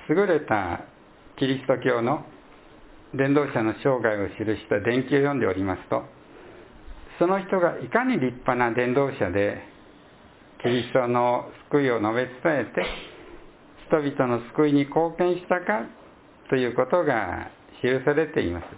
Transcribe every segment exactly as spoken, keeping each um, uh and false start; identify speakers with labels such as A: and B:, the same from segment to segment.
A: 優れたキリスト教の伝道者の生涯を記した伝記を読んでおりますと、その人がいかに立派な伝道者でキリストの救いを述べ伝えて人々の救いに貢献したかということが記されています。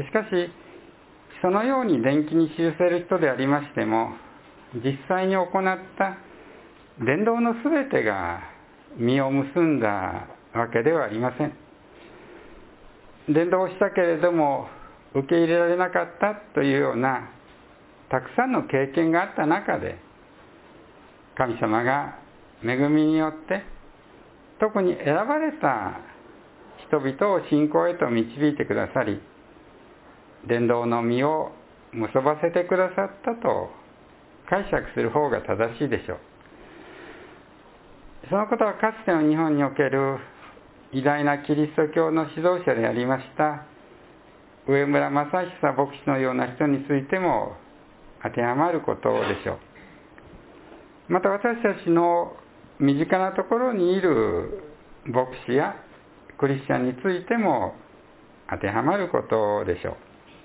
A: しかしそのように伝記に記せる人でありましても、実際に行った伝道のすべてが実を結んだわけではありません。伝道をしたけれども受け入れられなかったというようなたくさんの経験があった中で、神様が恵みによって特に選ばれた人々を信仰へと導いてくださり、伝道の実を結ばせてくださったと解釈する方が正しいでしょう。そのことはかつての日本における偉大なキリスト教の指導者でありました上村正久牧師のような人についても当てはまることでしょう。また私たちの身近なところにいる牧師やクリスチャンについても当てはまることでしょう。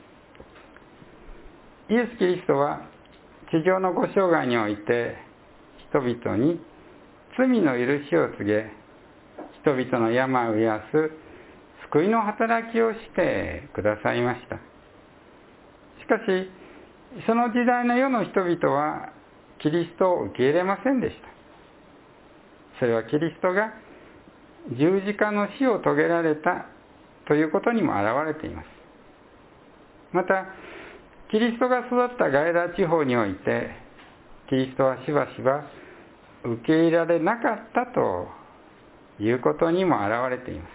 A: イエス・キリストは地上のご生涯において人々に罪の許しを告げ、人々の病を癒す救いの働きをしてくださいました。しかしその時代の世の人々はキリストを受け入れませんでした。それはキリストが十字架の死を遂げられたということにも表れています。またキリストが育ったガイラ地方においてキリストはしばしば受け入れられなかったということにも表れています。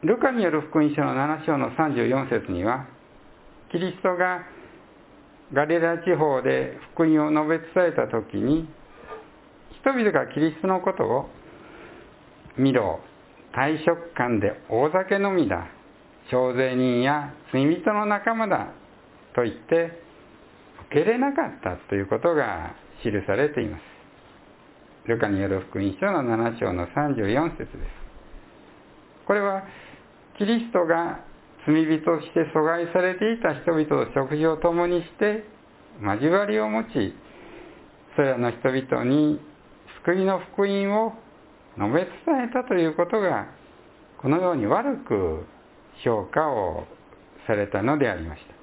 A: ルカによる福音書のなな章のさんじゅうよん節には、キリストがガリラ地方で福音を述べ伝えたときに、人々がキリストのことを見ろ、大食漢で大酒飲みだ、徴税人や罪人の仲間だと言って受け入れなかったということが記されています。ルカによる福音書のなな章のさんじゅうよん節です。これはキリストが罪人として阻害されていた人々と食事を共にして交わりを持ち、それらの人々に救いの福音を述べ伝えたということが、このように悪く評価をされたのでありました。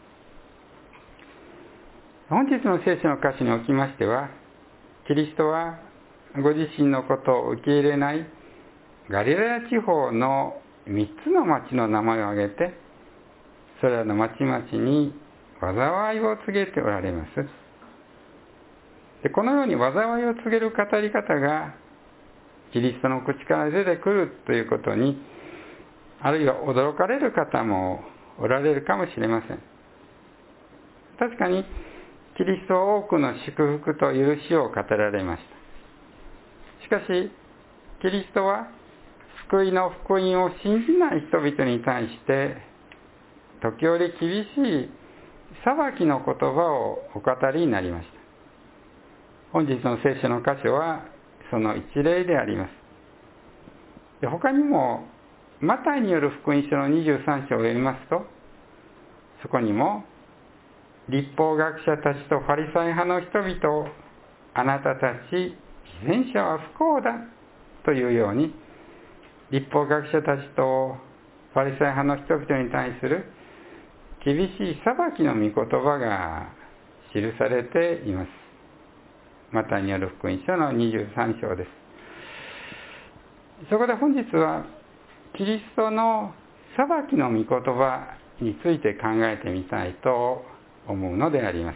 A: 本日の聖書の箇所におきましては、キリストはご自身のことを受け入れないガリラヤ地方のみっつの町の名前を挙げて、それらの町々に災いを告げておられます。でこのように災いを告げる語り方がキリストの口から出てくるということに、あるいは驚かれる方もおられるかもしれません。確かにキリストは多くの祝福と許しを語られました。しかしキリストは救いの福音を信じない人々に対して時折厳しい裁きの言葉をお語りになりました。本日の聖書の箇所はその一例であります。で他にもマタイによる福音書のにじゅうさん章を読みますと、そこにも律法学者たちとファリサイ派の人々を、あなたたち偽善者は不幸だというように、律法学者たちとファリサイ派の人々に対する厳しい裁きの御言葉が記されています。マタイによる福音書のにじゅうさん章です。そこで本日はキリストの裁きの御言葉について考えてみたいと思うのであります。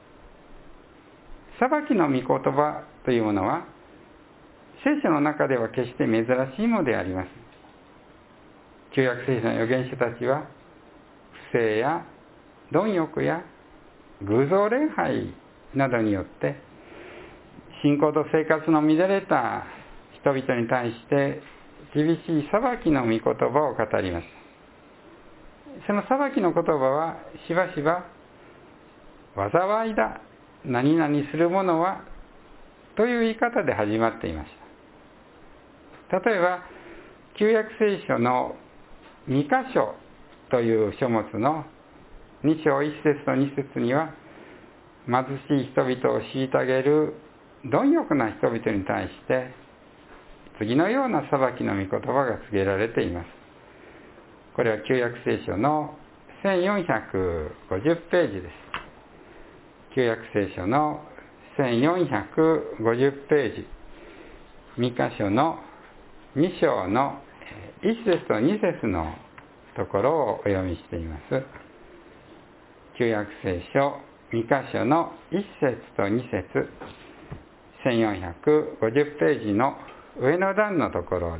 A: 裁きの御言葉というものは聖書の中では決して珍しいものであります。旧約聖書の預言者たちは不正や貪欲や偶像礼拝などによって信仰と生活の乱れた人々に対して厳しい裁きの御言葉を語りました。その裁きの言葉はしばしば災いだ、何々するものはという言い方で始まっていまし例えば旧約聖書のに箇所という書物のに章いち節とに節には、貧しい人々を虐げる貪欲な人々に対して次のような裁きの御言葉が告げられています。これは旧約聖書のせんよんひゃくごじゅうページです。旧約聖書のせんよんひゃくごじゅうページ、に箇所のに章のいち節とに節のところをお読みしています。旧約聖書に箇所のいち節とに節、せんよんひゃくごじゅうページの上の段のところです。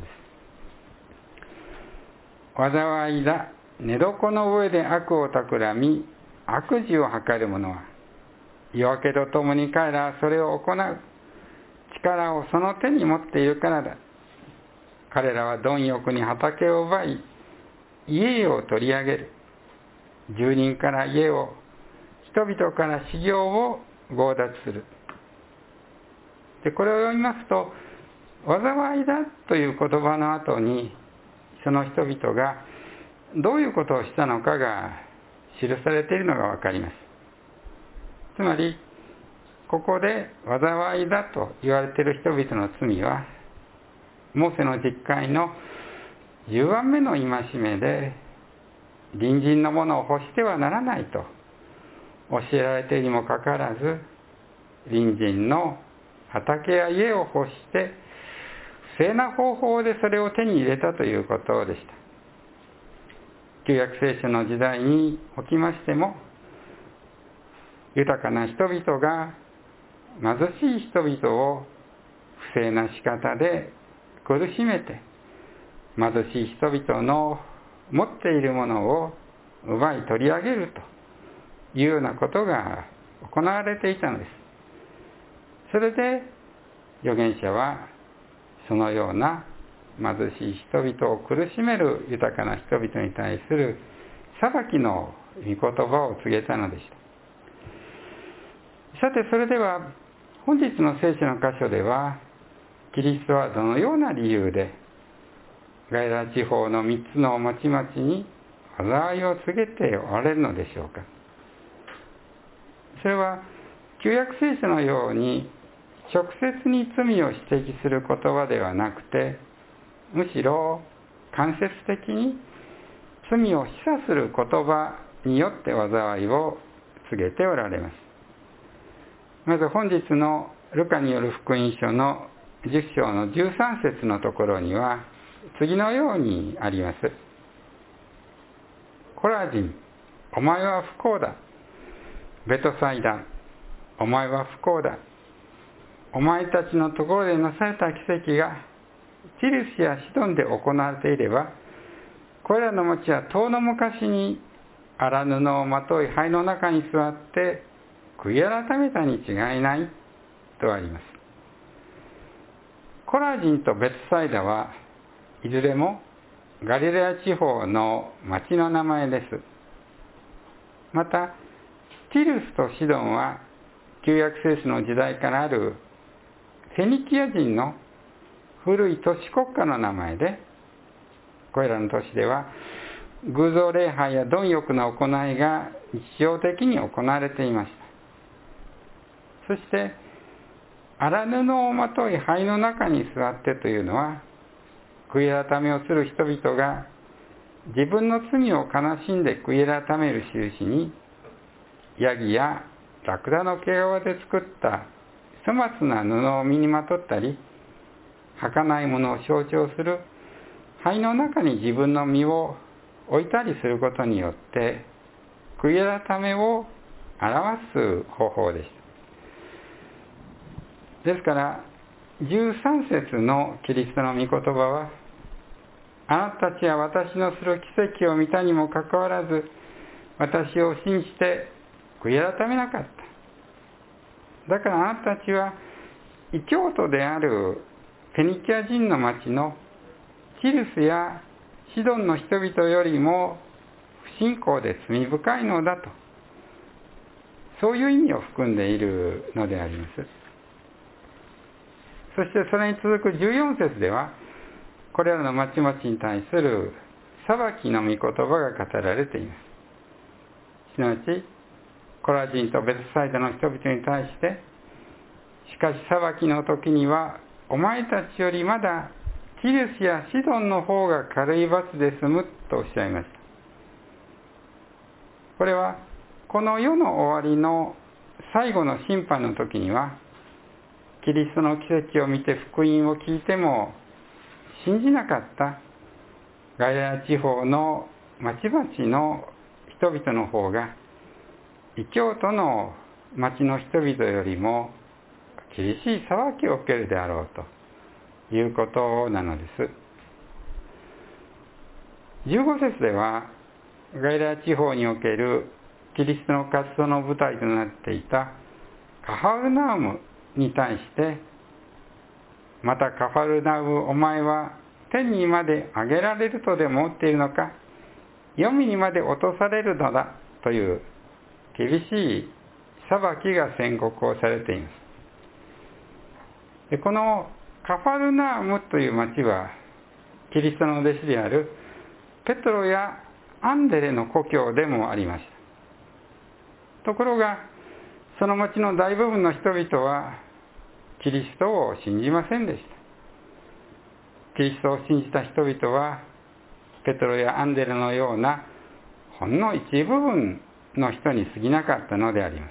A: 災いだ、寝床の上で悪を企み悪事を図る者は、夜明けとともに彼らはそれを行う力をその手に持っているからだ。彼らは貪欲に畑を奪い家を取り上げる。住人から家を、人々から市業を強奪する。でこれを読みますと、災いだという言葉の後にその人々がどういうことをしたのかが記されているのがわかります。つまりここで災いだと言われている人々の罪は、モーセの十戒のじゅうばんめの戒めで、隣人のものを欲してはならないと教えられているにもかかわらず、隣人の畑や家を欲して不正な方法でそれを手に入れたということでした。旧約聖書の時代におきましても、豊かな人々が貧しい人々を不正な仕方で苦しめて、貧しい人々の持っているものを奪い取り上げるというようなことが行われていたのです。それで預言者はそのような貧しい人々を苦しめる豊かな人々に対する裁きの御言葉を告げたのでした。さて、それでは本日の聖書の箇所では、キリストはどのような理由でガリラヤ地方のみっつの町々に災いを告げておられるのでしょうか。それは旧約聖書のように直接に罪を指摘する言葉ではなくて、むしろ間接的に罪を示唆する言葉によって災いを告げておられます。まず本日のルカによる福音書のじゅっ章のじゅうさん節のところには次のようにあります。コラジン、お前は不幸だ。ベトサイダ、お前は不幸だ。お前たちのところでなされた奇跡がチルスやシドンで行われていれば、これらの町は遠の昔に荒布をまとい灰の中に座って悔い改めたに違いないとあります。コラジンとベツサイダはいずれもガリラヤ地方の町の名前です。またティルスとシドンは旧約聖書の時代からあるフェニキア人の古い都市国家の名前で、これらの都市では偶像礼拝や貪欲な行いが日常的に行われていました。そして荒布をまとい灰の中に座ってというのは、悔い改めをする人々が自分の罪を悲しんで悔い改める印に、ヤギやラクダの毛皮で作った粗末な布を身にまとったり、儚いものを象徴する灰の中に自分の身を置いたりすることによって悔い改めを表す方法でした。ですからじゅうさん節のキリストの御言葉は、あなたたちは私のする奇跡を見たにもかかわらず私を信じて悔い改めなかった。だからあなたたちは異教徒であるフェニキア人の町のチルスやシドンの人々よりも不信仰で罪深いのだと、そういう意味を含んでいるのであります。そしてそれに続くじゅうよん節では、 これらの町々に対する裁きの御言葉が語られています。すなわち、コラジンとベツサイダの人々に対して、しかし裁きの時には、お前たちよりまだキルスやシドンの方が軽い罰で済むとおっしゃいました。これは、この世の終わりの最後の審判の時には、キリストの奇跡を見て福音を聞いても信じなかったガリラヤ地方の町々の人々の方が、異教徒の町の人々よりも厳しい裁きを受けるであろうということなのです。じゅうご節では、ガリラヤ地方におけるキリストの活動の舞台となっていたカファルナウムに対して、またカファルナウム、お前は天にまで上げられるとでも思っているのか、黄泉にまで落とされるのだという厳しい裁きが宣告をされています。でこのカファルナウムという町は、キリストの弟子であるペトロやアンデレの故郷でもありました。ところが、その町の大部分の人々はキリストを信じませんでした。キリストを信じた人々は、ペトロやアンデレのようなほんの一部分の人に過ぎなかったのであります。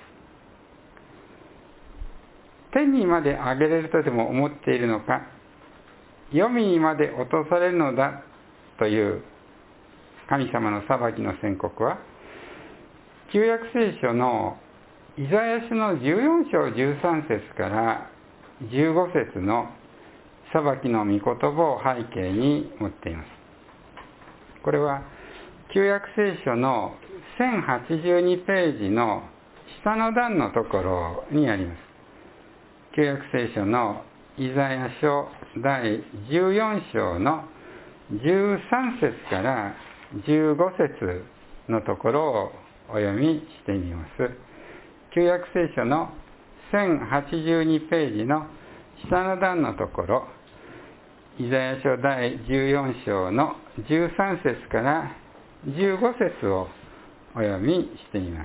A: 天にまで上げれるとでも思っているのか、黄泉にまで落とされるのだという神様の裁きの宣告は、旧約聖書のイザヤ書のじゅうよん章じゅうさん節からじゅうご節の裁きの御言葉を背景に持っています。これは旧約聖書のせんはちじゅうにページの下の段のところにあります。旧約聖書のイザヤ書だいじゅうよん章のじゅうさん節からじゅうご節のところをお読みしてみます。旧約聖書のせんはちじゅうにページの下の段のところ、イザヤ書だいじゅうよん章のじゅうさん節からじゅうご節をお読みしてみます。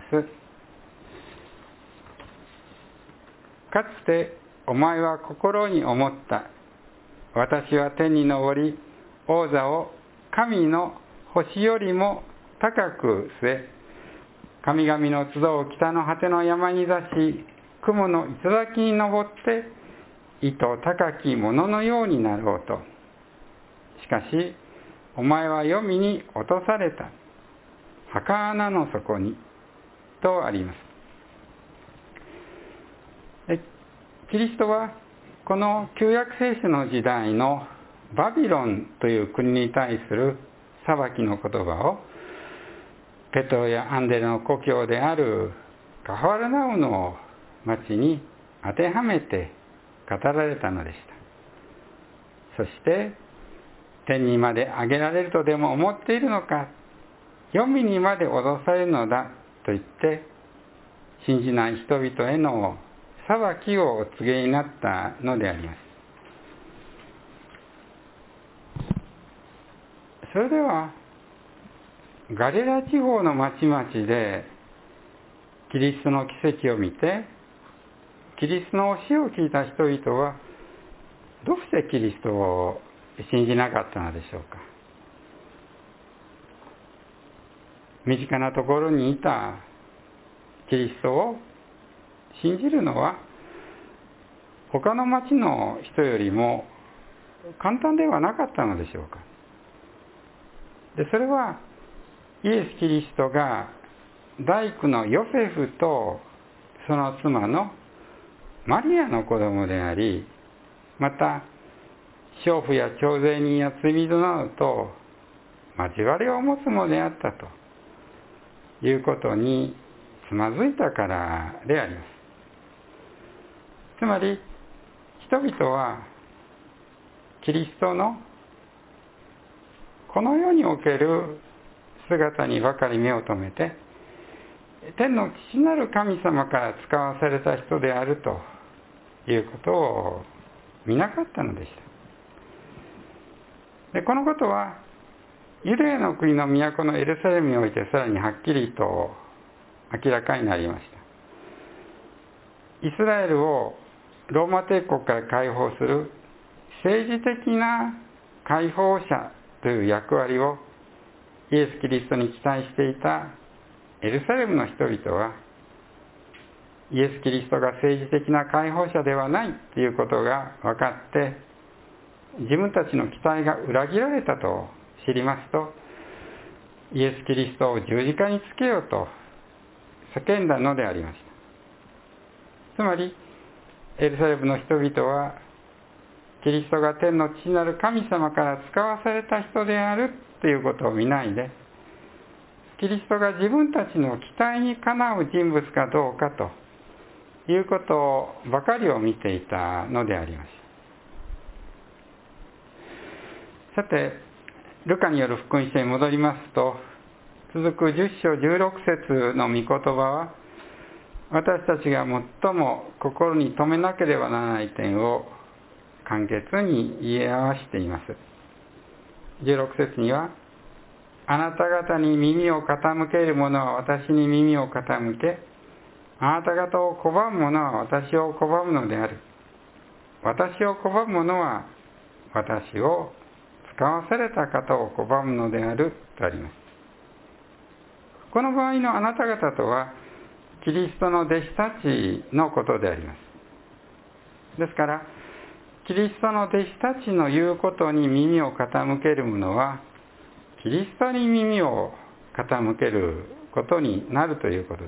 A: かつてお前は心に思った。私は天に昇り、王座を神の星よりも高く据え、神々の集う北の果ての山に座し、雲の頂に登って、意図高きもののようになろうと。しかし、お前は黄泉に落とされた。墓穴の底に。とあります。キリストは、この旧約聖書の時代のバビロンという国に対する裁きの言葉を、ペトロやアンデレの故郷であるカファルナウの町に当てはめて語られたのでした。そして、天にまで上げられるとでも思っているのか、黄泉にまで脅されるのだと言って、信じない人々への裁きをお告げになったのであります。それでは、ガリラ地方の町々でキリストの奇跡を見て、キリストの教えを聞いた人々は、どうしてキリストを信じなかったのでしょうか。身近なところにいたキリストを信じるのは、他の町の人よりも簡単ではなかったのでしょうか。で、それは、イエス・キリストが大工のヨセフとその妻のマリアの子供であり、また娼婦や徴税人や罪人などと交わりを持つものであったということにつまずいたからであります。つまり人々はキリストのこの世における姿にばかり目を留めて、天の父なる神様から使わされた人であるということを見なかったのでしでこのことはユダヤの国の都のエルサレムにおいてさらにはっきりと明らかになりました。イスラエルをローマ帝国から解放する政治的な解放者という役割をイエス・キリストに期待していたエルサレムの人々は、イエス・キリストが政治的な解放者ではないということが分かって、自分たちの期待が裏切られたと知りますと、イエス・キリストを十字架につけようと叫んだのでありました。つまり、エルサレムの人々は、キリストが天の父なる神様から使わされた人であるということを見ないで、キリストが自分たちの期待にかなう人物かどうかということばかりを見ていたのであります。さて、ルカによる福音書に戻りますと、続くじゅっ章じゅうろく節の御言葉は、私たちが最も心に留めなければならない点を簡潔に言い表しています。じゅうろく節には、あなた方に耳を傾ける者は私に耳を傾け、あなた方を拒む者は私を拒むのである。私を拒む者は私を使わされた方を拒むのであるとあります。この場合のあなた方とは、キリストの弟子たちのことであります。ですから、キリストの弟子たちの言うことに耳を傾ける者は、キリストに耳を傾けることになるということです。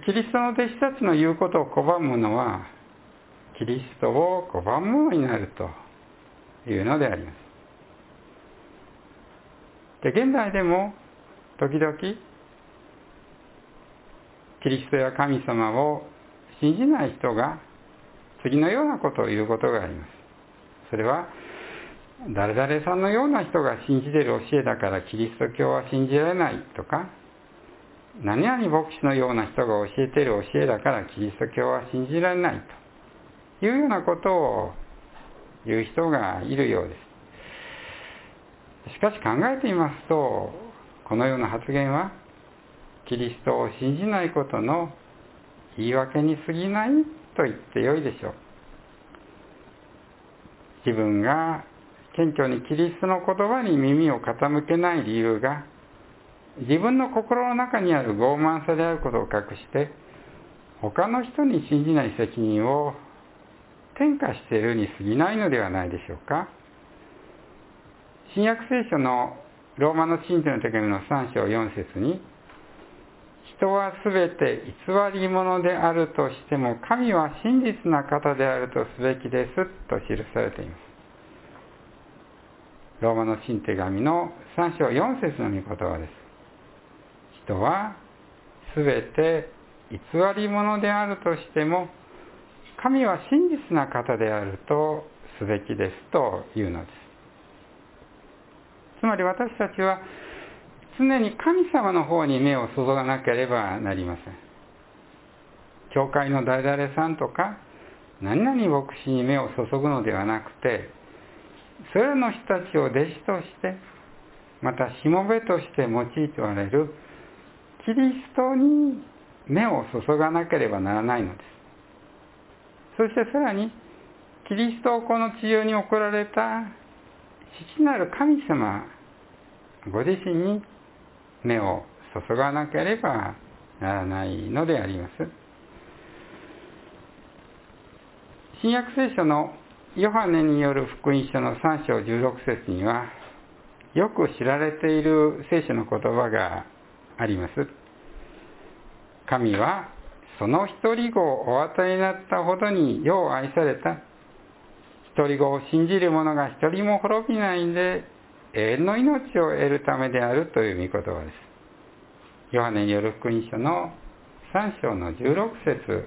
A: キリストの弟子たちの言うことを拒む者は、キリストを拒む者になるというのであります。で、現代でも時々、キリストや神様を信じない人が次のようなことを言うことがあります。それは、誰々さんのような人が信じている教えだからキリスト教は信じられないとか、何々牧師のような人が教えている教えだからキリスト教は信じられないというようなことを言う人がいるようです。しかし考えてみますと、このような発言はキリストを信じないことの言い訳に過ぎないと言ってよいでしょう。自分が謙虚にキリストの言葉に耳を傾けない理由が、自分の心の中にある傲慢さであることを隠して、他の人に信じない責任を転嫁しているに過ぎないのではないでしょうか。新約聖書のローマの信徒の手紙のさん章よん節に、人はすべて偽り者であるとしても、神は真実な方であるとすべきですと記されています。ローマの信手紙のさん章よん節の御言葉です。人はすべて偽り者であるとしても、神は真実な方であるとすべきですというのです。つまり私たちは常に神様の方に目を注がなければなりません。教会の誰々さんとか何々牧師に目を注ぐのではなくて、それらの人たちを弟子として、またしもべとして用いておられるキリストに目を注がなければならないのです。そしてさらに、キリストをこの地上に送られた父なる神様ご自身に目を注がなければならないのであります。新約聖書のヨハネによる福音書のさん章じゅうろく節には、よく知られている聖書の言葉があります。神はその一人子をお与えになったほどによう愛された。一人子を信じる者が一人も滅びないで永遠の命を得るためであるという御言葉です。ヨハネによる福音書のさん章のじゅうろく節です。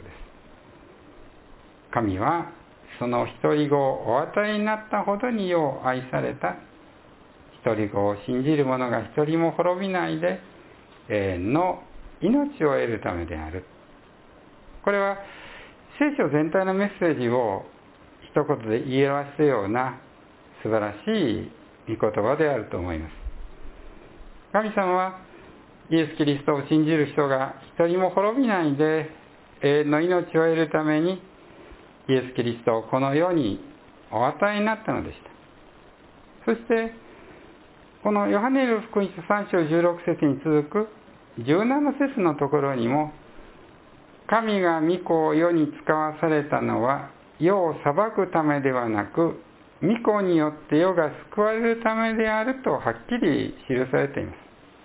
A: 神はその一人子をお与えになったほどによう愛された。一人子を信じる者が一人も滅びないで永遠の命を得るためである。これは聖書全体のメッセージを一言で言い表すような素晴らしい御言葉であると思います。神様はイエス・キリストを信じる人が一人も滅びないで永遠の命を得るためにイエス・キリストをこの世にお与えになったのでした。そしてこのヨハネの福音書さん章じゅうろく節に続くじゅうなな節のところにも、神が御子を世に使わされたのは世を裁くためではなく、御子によって世が救われるためであるとはっきり記されています。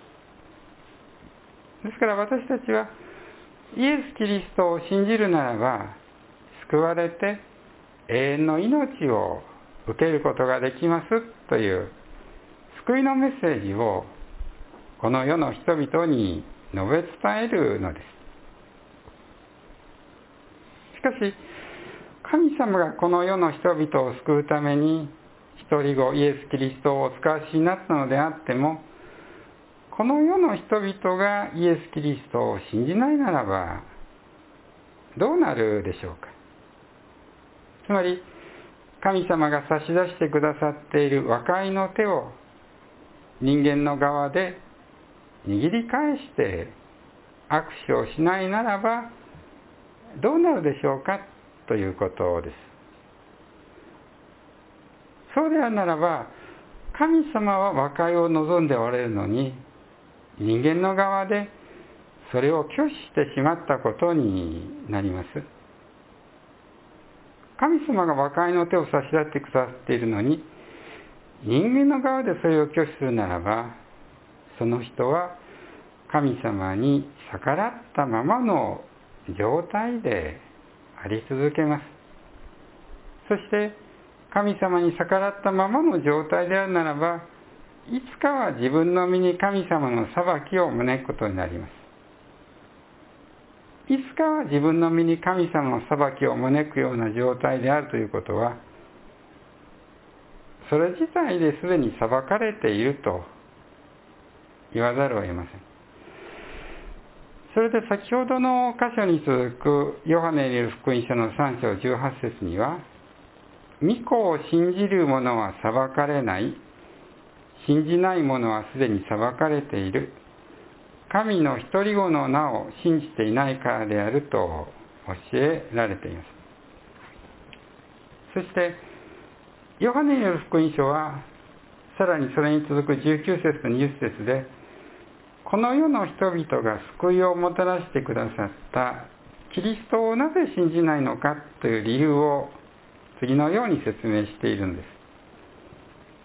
A: ですから私たちはイエス・キリストを信じるならば、救われて永遠の命を受けることができますという救いのメッセージをこの世の人々に述べ伝えるのです。しかし神様がこの世の人々を救うために一人子イエス・キリストをお使わしになったのであっても、この世の人々がイエス・キリストを信じないならばどうなるでしょうか。つまり神様が差し出してくださっている和解の手を人間の側で握り返して握手をしないならばどうなるでしょうかということです。そうであるならば、神様は和解を望んでおられるのに、人間の側でそれを拒否してしまったことになります。神様が和解の手を差し出してくださっているのに、人間の側でそれを拒否するならば、その人は神様に逆らったままの状態であり続けます。そして神様に逆らったままの状態であるならば、いつかは自分の身に神様の裁きを招くことになります。いつかは自分の身に神様の裁きを招くような状態であるということは、それ自体ですでに裁かれていると言わざるを得ません。それで先ほどの箇所に続くヨハネによる福音書のさん章じゅうはち節には、御子を信じる者は裁かれない、信じない者はすでに裁かれている、神の一人子の名を信じていないからであると教えられています。そしてヨハネによる福音書はさらにそれに続くじゅうきゅう節とにじゅう節で、この世の人々が救いをもたらしてくださったキリストをなぜ信じないのかという理由を次のように説明しているんです。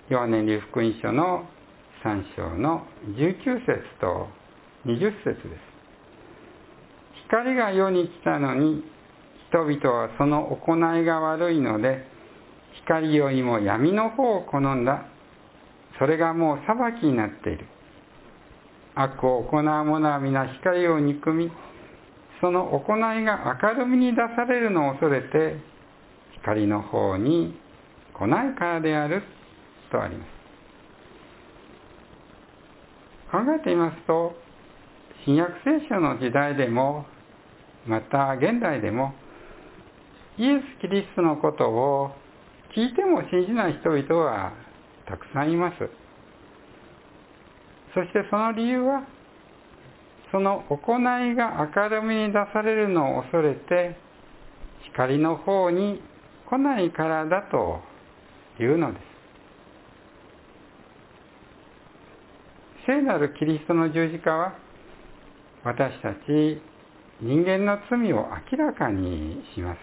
A: ヨハネによる福音書のさん章のじゅうきゅう節とにじゅう節です。光が世に来たのに人々はその行いが悪いので、光よりも闇の方を好んだ。それがもう裁きになっている。悪を行う者は皆光を憎み、その行いが明るみに出されるのを恐れて光の方に来ないからであるとあります。考えてみますと、新約聖書の時代でもまた現代でもイエス・キリストのことを聞いても信じない人々はたくさんいます。そしてその理由は、その行いが明るみに出されるのを恐れて光の方に来ないからだというのです。聖なるキリストの十字架は私たち人間の罪を明らかにします。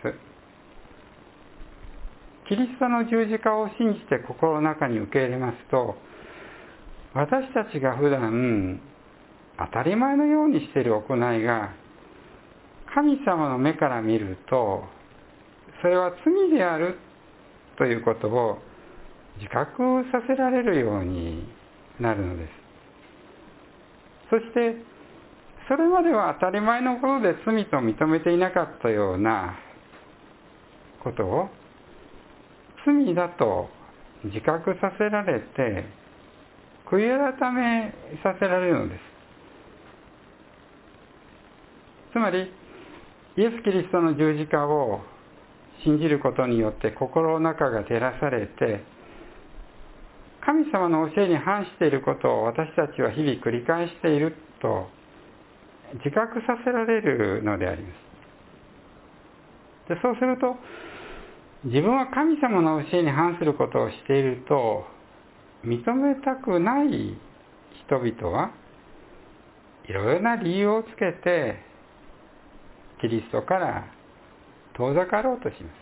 A: キリストの十字架を信じて心の中に受け入れますと、私たちが普段当たり前のようにしている行いが神様の目から見るとそれは罪であるということを自覚させられるようになるのです。そしてそれまでは当たり前のことで罪と認めていなかったようなことを罪だと自覚させられて悔い改めさせられるのです。つまりイエス・キリストの十字架を信じることによって心の中が照らされて、 神様の教えに反していることを私たちは日々繰り返していると自覚させられるのであります。で、そうすると、自分は神様の教えに反することをしていると認めたくない人々はいろいろな理由をつけてキリストから遠ざかろうとします。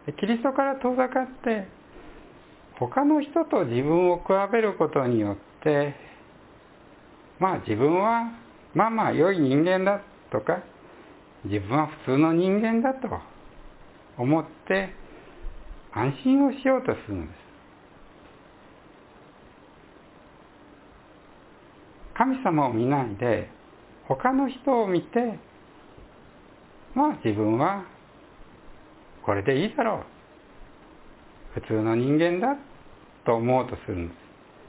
A: で、キリストから遠ざかって他の人と自分を比べることによってまあ自分はまあまあ良い人間だとか自分は普通の人間だと思って安心をしようとするのです。神様を見ないで他の人を見てまあ自分はこれでいいだろう、普通の人間だと思おうとするんです。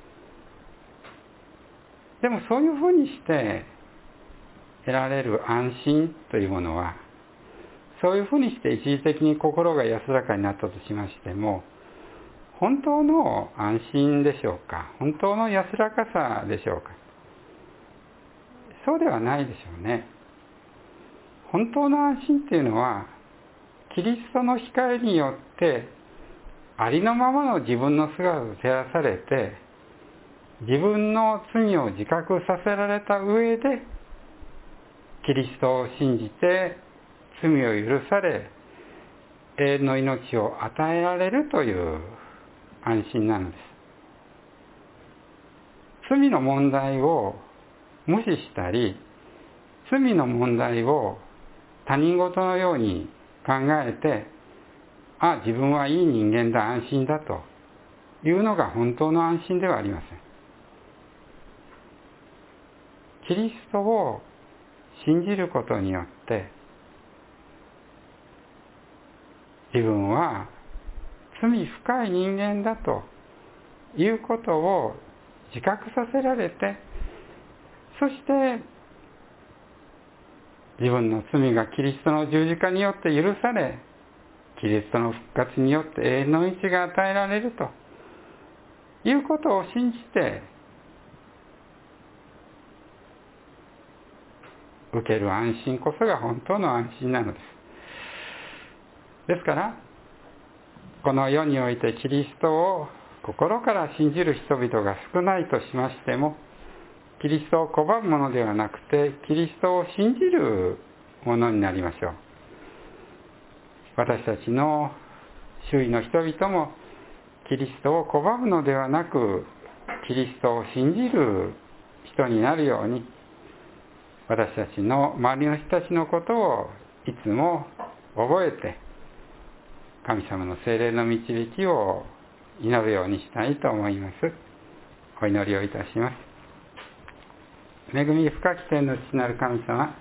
A: でもそういうふうにして得られる安心というものは、そういうふうにして一時的に心が安らかになったとしましても、本当の安心でしょうか、本当の安らかさでしょうか。そうではないでしょうね。本当の安心っていうのは、キリストの光によってありのままの自分の姿を照らされて、自分の罪を自覚させられた上でキリストを信じて罪を許され永遠の命を与えられるという安心なのです。罪の問題を無視したり、罪の問題を他人事のように考えて、あ、自分はいい人間だ、安心だというのが本当の安心ではありません。キリストを信じることによって自分は罪深い人間だということを自覚させられて、そして自分の罪がキリストの十字架によって許され、キリストの復活によって永遠の道が与えられるということを信じて受ける安心こそが本当の安心なのです。ですからこの世においてキリストを心から信じる人々が少ないとしましても、キリストを拒むものではなくてキリストを信じるものになりましょう。私たちの周囲の人々もキリストを拒むのではなくキリストを信じる人になるように、私たちの周りの人たちのことをいつも覚えて神様の聖霊の導きを祈るようにしたいと思います。お祈りをいたします。恵み深き天の父なる神様、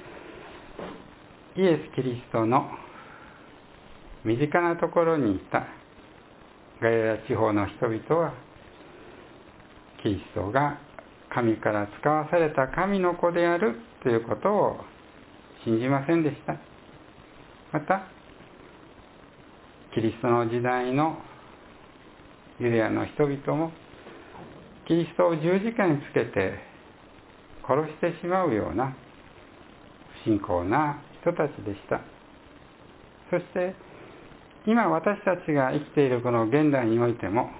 A: イエス・キリストの身近なところにいたガリラヤ地方の人々はキリストが神から使わされた神の子であるということを信じませんでした。またキリストの時代のユダヤの人々もキリストを十字架につけて殺してしまうような不信仰な人たちでした。そして今私たちが生きているこの現代においても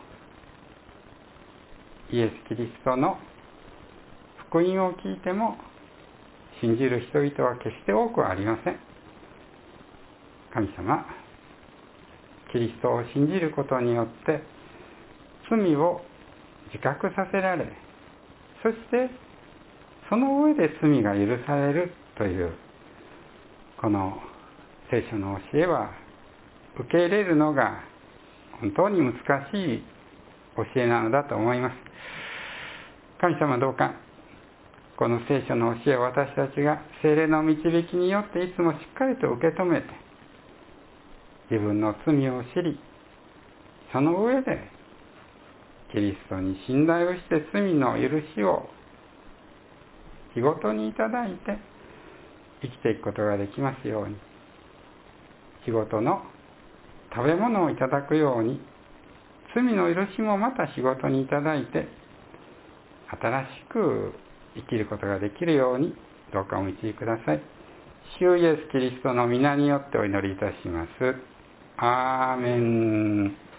A: イエス・キリストの福音を聞いても信じる人々は決して多くはありません。神様、キリストを信じることによって罪を自覚させられ、そしてその上で罪が許されるというこの聖書の教えは受け入れるのが本当に難しい教えなのだと思います。神様、どうかこの聖書の教えを私たちが聖霊の導きによっていつもしっかりと受け止めて自分の罪を知り、その上でキリストに信頼をして罪の許しを日ごとにいただいて生きていくことができますように、日ごとの食べ物をいただくように罪の許しもまた仕事にいただいて、新しく生きることができるようにどうかお導きください。主イエスキリストの皆によってお祈りいたします。アーメン。